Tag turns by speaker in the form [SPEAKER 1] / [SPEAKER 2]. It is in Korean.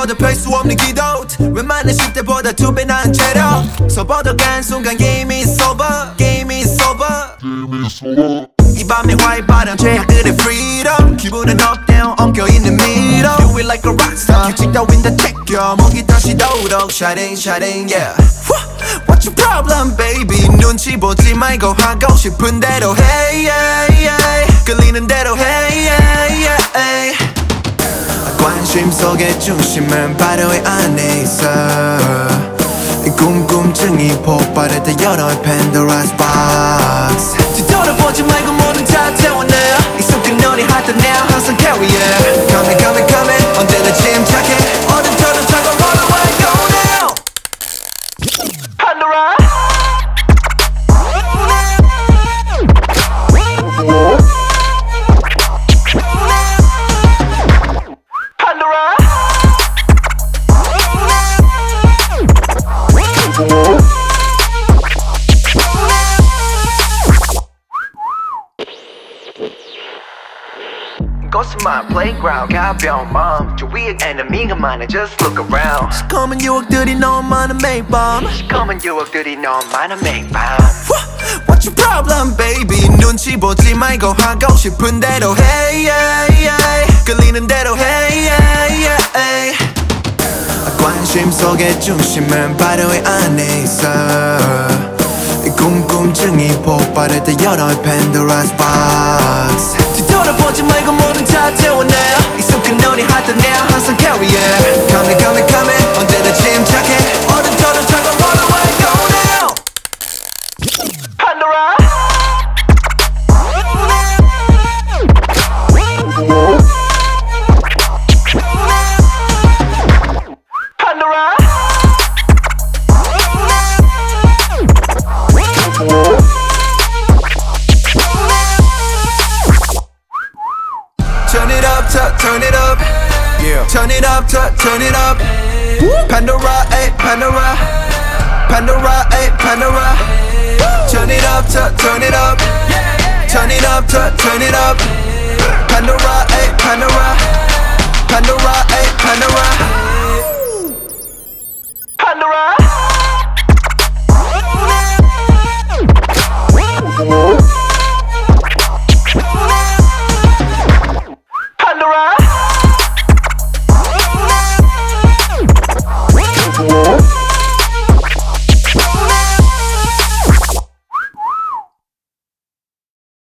[SPEAKER 1] 너보다 펼 수 없는 기도 웬만한 10대보다 2배 나은 체력 서버덕한 순간 게임이 sober 게임이 sober 이 밤의 활발한 죄악들의 freedom 기분은 up down 엉켜있는 미러 Do it like a rockstar 규칙 따윈 다 챙겨 목이 다시 도록 Shining shining yeah What's your problem baby 눈치 보지 말고 하고 싶은 대로 Hey yeah, yeah. 끌리는 대로 Hey yeah, yeah. 관심 속의 중심은 바로 이 안에 있어 이 궁금증이 폭발할 때 열어 Pandora's box 뒤돌아보지 말고 모든 다 태워내 익숙한 너니 hot now 항상 carry it Coming coming coming 언제나 침착해 어른처럼 차고 run away go now Pandora Go to my playground 가벼운 마음 주위에 에너미가 많아 just look around 시커먼 유혹들이 너무 많아 매일 밤 시커먼 유혹들이 너무 많아 매일 밤 What's your problem baby 눈치 보지 말고 하고 싶은 대로 Hey yeah, yeah. 끌리는 대로 Hey yeah, yeah. 관심 속의 중심은 바로 이 안에 있어 이 궁금증이 폭발할 때 열어 Pandora's box 뒤돌아보지 말고 모든 다 태워내 익숙한 너니 hot now 항상 carry it Coming coming coming 언제나 침착해 어른처럼 차고 run away go now Pandora Pandora Turn it up, turn it up, yeah. Turn it up, turn it up. Pandora, ay, Pandora, Pandora, ay, Pandora. Turn it up, turn it up, turn it up, turn it up. Pandora, ay, Pandora, Pandora, ay, Pandora.